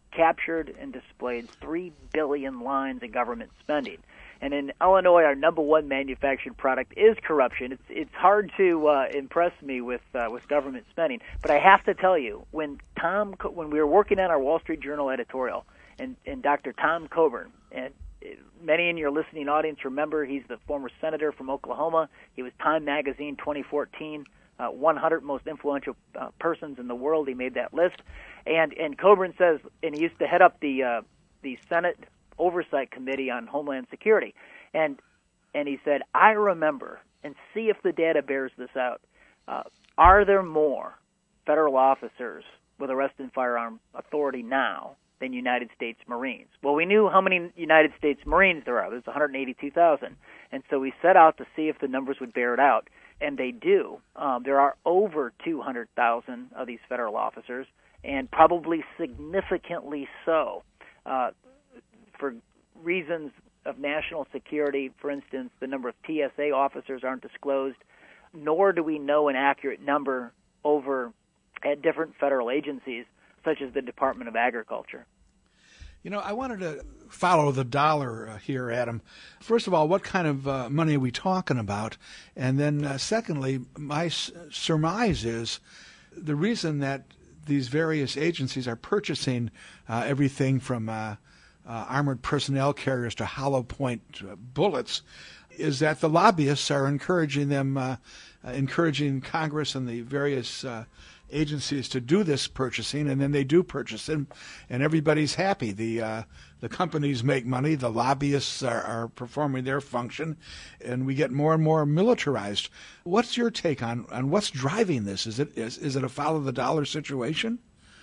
Speaker 12: captured and displayed three billion lines of government spending. And in Illinois, our number one manufactured product is corruption. It's it's hard to uh, impress me with uh, with government spending, but I have to tell you, when Tom when we were working on our Wall Street Journal editorial, and, and Doctor Tom Coburn, and many in your listening audience remember he's the former senator from Oklahoma. He was Time Magazine twenty fourteen uh, one hundred most influential uh, persons in the world. He made that list, and and Coburn says, and he used to head up the uh, the Senate Oversight Committee on Homeland Security, and and he said, I remember, and see if the data bears this out, uh, are there more federal officers with arrest and firearm authority now than United States Marines? Well, we knew how many United States Marines there are. There's one hundred eighty-two thousand, and so we set out to see if the numbers would bear it out, and they do. Um, there are over two hundred thousand of these federal officers, and probably significantly so. Uh, For reasons of national security, for instance, the number of T S A officers aren't disclosed, nor do we know an accurate number over at different federal agencies, such as the Department of Agriculture.
Speaker 11: You know, I wanted to follow the dollar uh, here, Adam. First of all, what kind of uh, money are we talking about? And then uh, secondly, my s- surmise is the reason that these various agencies are purchasing uh, everything from uh, Uh, armored personnel carriers to hollow point uh, bullets, is that the lobbyists are encouraging them, uh, uh, encouraging Congress and the various uh, agencies to do this purchasing, and then they do purchase them, and everybody's happy. The uh, the companies make money, the lobbyists are, are performing their function, and we get more and more militarized. What's your take on, on what's driving this? Is it is, is it a follow the dollar situation?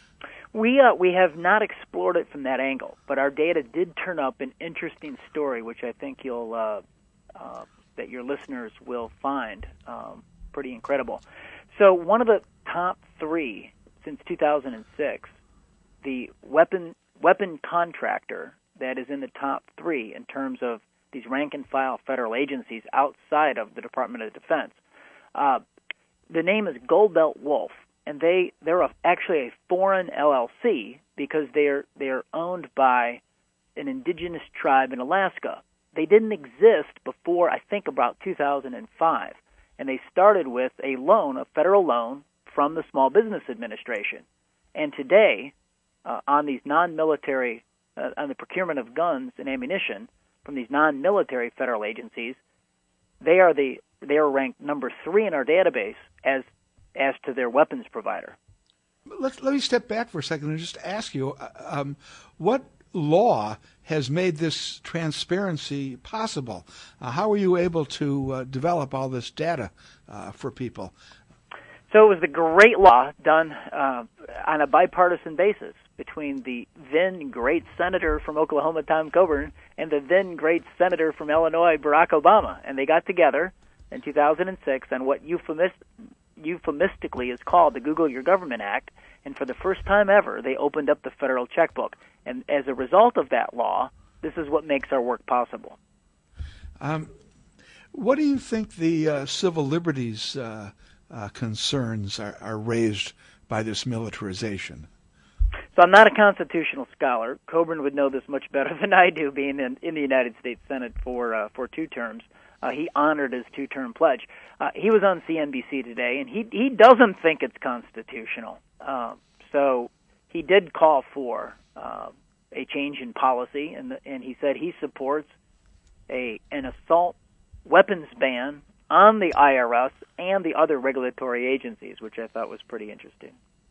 Speaker 12: We uh, we have not explored it from that angle, but our data did turn up an interesting story, which I think you'll uh, uh, that your listeners will find um, pretty incredible. So one of the top three since two thousand six, the weapon weapon contractor that is in the top three in terms of these rank and file federal agencies outside of the Department of Defense. Uh, the name is Goldbelt Wolf. And they, they're a, actually a foreign L L C because they're they're owned by an indigenous tribe in Alaska. They didn't exist before, I think, about two thousand five. And they started with a loan, a federal loan, from the Small Business Administration. And today, uh, on these non-military, uh, on the procurement of guns and ammunition from these non-military federal agencies, they are the they are ranked number three in our database as as to their weapons provider.
Speaker 11: Let's, let me step back for a second and just ask you, um, what law has made this transparency possible? Uh, how were you able to uh, develop all this data uh, for people?
Speaker 12: So it was the great law done uh, on a bipartisan basis between the then great senator from Oklahoma, Tom Coburn, and the then great senator from Illinois, Barack Obama. And they got together in two thousand six on what euphemist euphemistically is called the Google Your Government Act, and for the first time ever, they opened up the federal checkbook. And as a result of that law, this is what makes our work possible.
Speaker 11: Um, what do you think the uh, civil liberties uh, uh, concerns are, are raised by this militarization?
Speaker 12: So I'm not a constitutional scholar. Coburn would know this much better than I do, being in, in the United States Senate for uh, for two terms. Uh, he honored his two-term pledge. Uh, he was on C N B C today, and he he doesn't think it's constitutional. Uh, so he did call for uh, a change in policy, and the, and he said he supports a an assault weapons ban on the I R S and the other regulatory agencies, which I thought was pretty interesting.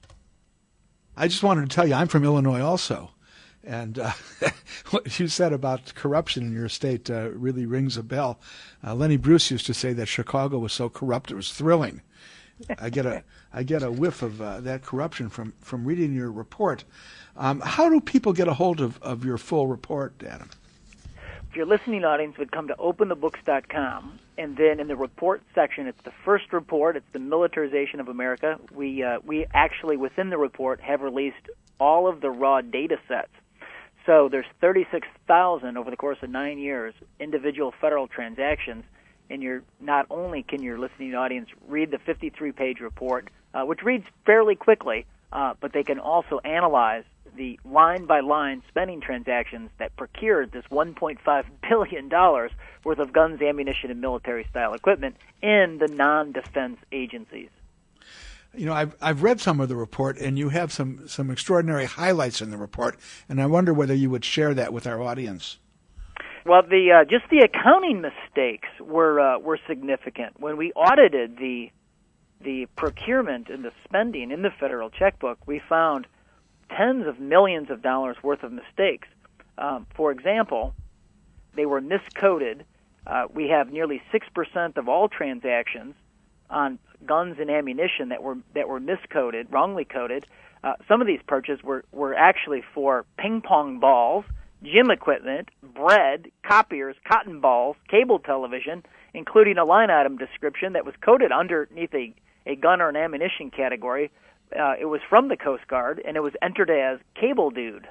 Speaker 11: I just wanted to tell you, I'm from Illinois also. And uh, what you said about corruption in your state uh, really rings a bell. Uh, Lenny Bruce used to say that Chicago was so corrupt it was thrilling. I get a I get a whiff of uh, that corruption from, from reading your report. Um, how do people get a hold of, of your full report, Adam?
Speaker 12: If your listening audience would come to open the books dot com, and then in the report section, it's the first report. It's the militarization of America. We uh, we actually, within the report, have released all of the raw data sets. So there's thirty-six thousand over the course of nine years individual federal transactions, and you're not only can your listening audience read the fifty-three page report, uh, which reads fairly quickly, uh, but they can also analyze the line-by-line spending transactions that procured this one point five billion dollars worth of guns, ammunition, and military-style equipment in the non-defense agencies.
Speaker 11: You know, I've I've read some of the report, and you have some, some extraordinary highlights in the report, and I wonder whether you would share that with our audience.
Speaker 12: Well, the uh, just the accounting mistakes were uh, were significant. When we audited the the procurement and the spending in the federal checkbook, we found tens of millions of dollars worth of mistakes. Um, for example, they were miscoded. Uh, we have nearly six percent of all transactions on guns and ammunition that were that were miscoded, wrongly coded. Uh, some of these purchases were, were actually for ping pong balls, gym equipment, bread, copiers, cotton balls, cable television, including a line item description that was coded underneath a, a gun or an ammunition category. Uh, it was from the Coast Guard, and it was entered as Cable Dude.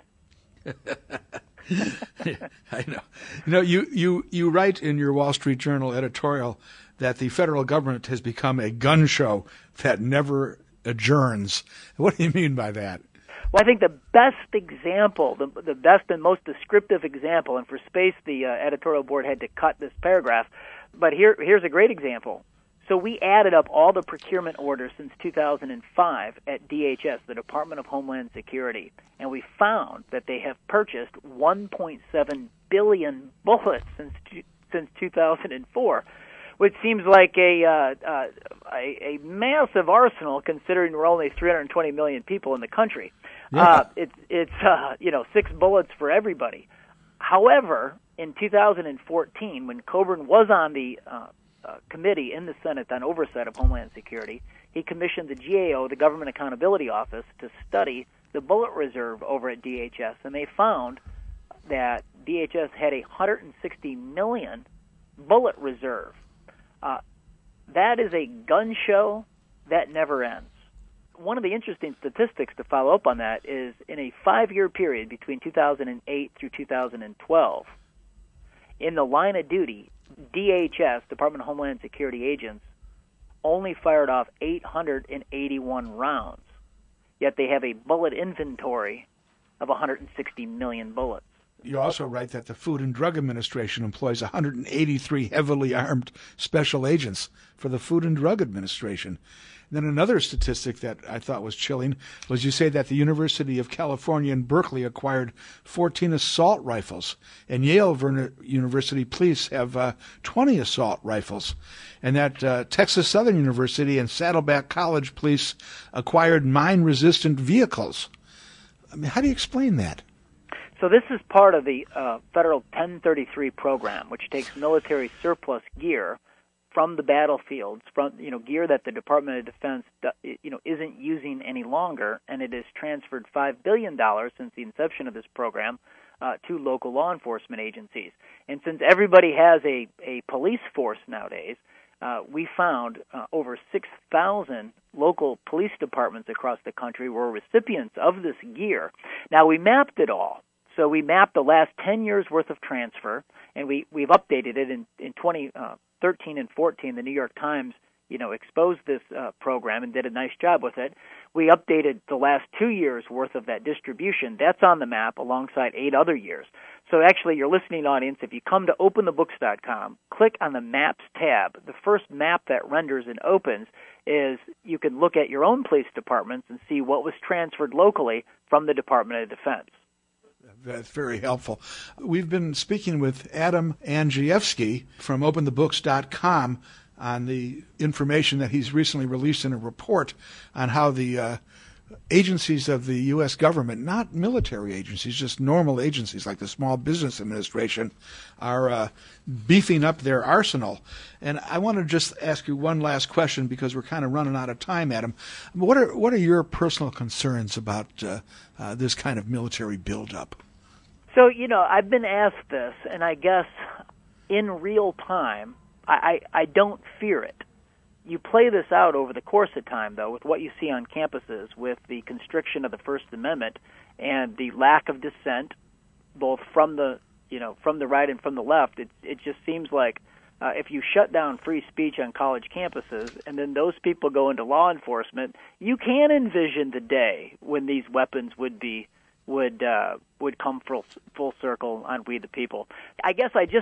Speaker 11: I know. You know, you, you, you write in your Wall Street Journal editorial that the federal government has become a gun show that never adjourns. What do you mean by that?
Speaker 12: Well, I think the best example, the, the best and most descriptive example, and for space the uh, editorial board had to cut this paragraph, but here here's a great example. So we added up all the procurement orders since two thousand five at D H S, the Department of Homeland Security, and we found that they have purchased one point seven billion bullets since since two thousand four, which seems like a, uh, uh, a a massive arsenal considering we're only three hundred twenty million people in the country. Yeah. Uh, it's it's uh, you know six bullets for everybody. However, in two thousand fourteen, when Coburn was on the uh, uh, committee in the Senate on oversight of Homeland Security, he commissioned the G A O, the Government Accountability Office, to study the bullet reserve over at D H S, and they found that D H S had a one hundred sixty million bullet reserve. Uh, that is a gun show that never ends. One of the interesting statistics to follow up on that is in a five-year period between two thousand eight through two thousand twelve, in the line of duty, D H S, Department of Homeland Security agents, only fired off eight hundred eighty-one rounds, yet they have a bullet inventory of one hundred sixty million bullets.
Speaker 11: You also write that the Food and Drug Administration employs one hundred eighty-three heavily armed special agents for the Food and Drug Administration. And then another statistic that I thought was chilling was you say that the University of California in Berkeley acquired fourteen assault rifles, and Yale University police have uh, twenty assault rifles, and that uh, Texas Southern University and Saddleback College police acquired mine-resistant vehicles. I mean, how do you explain that?
Speaker 12: So this is part of the uh, federal ten thirty-three program, which takes military surplus gear from the battlefields, from you know gear that the Department of Defense you know isn't using any longer, and it has transferred five billion dollars since the inception of this program uh, to local law enforcement agencies. And since everybody has a, a police force nowadays, uh, we found uh, over six thousand local police departments across the country were recipients of this gear. Now, we mapped it all. So we mapped the last ten years' worth of transfer, and we, we've updated it in, in twenty thirteen and fourteen. The New York Times, you know, exposed this uh, program and did a nice job with it. We updated the last two years' worth of that distribution. That's on the map alongside eight other years. So actually, your listening audience, if you come to open the books dot com, click on the Maps tab. The first map that renders and opens is you can look at your own police departments and see what was transferred locally from the Department of Defense.
Speaker 11: That's very helpful. We've been speaking with Adam Andrzejewski from open the books dot com on the information that he's recently released in a report on how the uh, agencies of the U S government, not military agencies, just normal agencies like the Small Business Administration, are uh, beefing up their arsenal. And I want to just ask you one last question because we're kind of running out of time, Adam. What are what are your personal concerns about uh, uh, this kind of military buildup?
Speaker 12: So, you know, I've been asked this, and I guess in real time, I, I, I don't fear it. You play this out over the course of time, though, with what you see on campuses, with the constriction of the First Amendment and the lack of dissent, both from the, you know, from the right and from the left. It, it just seems like uh, if you shut down free speech on college campuses and then those people go into law enforcement, you can envision the day when these weapons would be would uh, would come full full circle on We the People. I guess I just